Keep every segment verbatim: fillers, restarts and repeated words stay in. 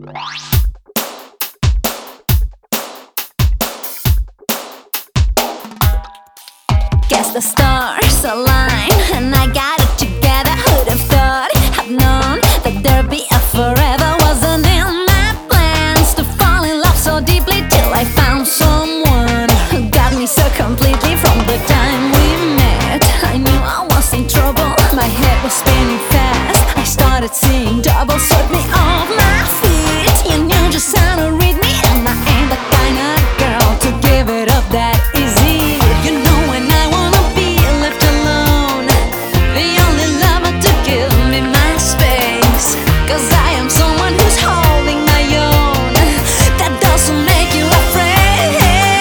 Guess the stars align and I got it together. Who'd have thought, have known that there'd be a forever. Wasn't in my plans to fall in love so deeply till I found someone who got me so completely. From the time we met, I knew I was in trouble. My head was spinning fast, I started seeing double. Swept me off my feet, you knew just how to read me. And I ain't the kind of girl to give it up that easy. You know when I wanna be left alone, the only lover to give me my space. Cause I am someone who's holding my own. That doesn't make you afraid.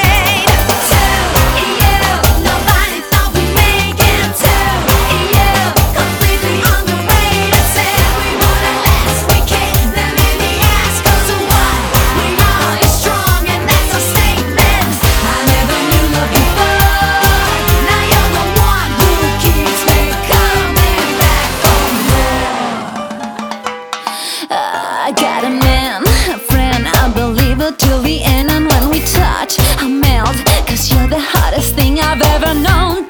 To you, nobody thought we'd make it. To you, completely underrated. Said we wouldn't last, we kicked them in the ass. Cause what we are is strong and that's a statement. I never knew love before. Now you're the one who keeps me coming back for more. I got a man, a friend, a believer till the end. And when we touch, I melt. Cause you're the hottest thing I've ever known.